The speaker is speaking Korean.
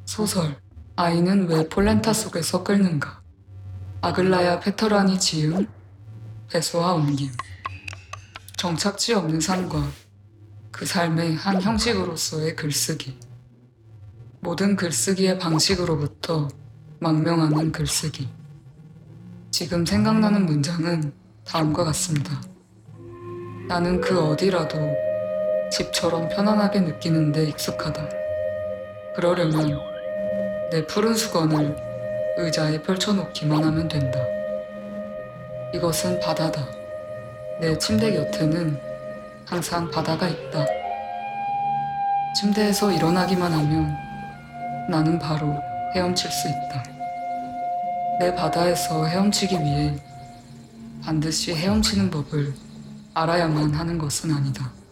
소설 아이는 왜 폴렌타 속에서 끓는가? 아글라야 페터라니 지음, 배소와 옮김. 정착지 없는 삶과 그 삶의 한 형식으로서의 글쓰기. 모든 글쓰기의 방식으로부터 망명하는 글쓰기. 지금 생각나는 문장은 다음과 같습니다. 나는 그 어디라도 집처럼 편안하게 느끼는데 익숙하다. 그러려면 내 푸른 수건을 의자에 펼쳐놓기만 하면 된다. 이것은 바다다. 내 침대 곁에는 항상 바다가 있다. 침대에서 일어나기만 하면 나는 바로 헤엄칠 수 있다. 내 바다에서 헤엄치기 위해 반드시 헤엄치는 법을 알아야만 하는 것은 아니다.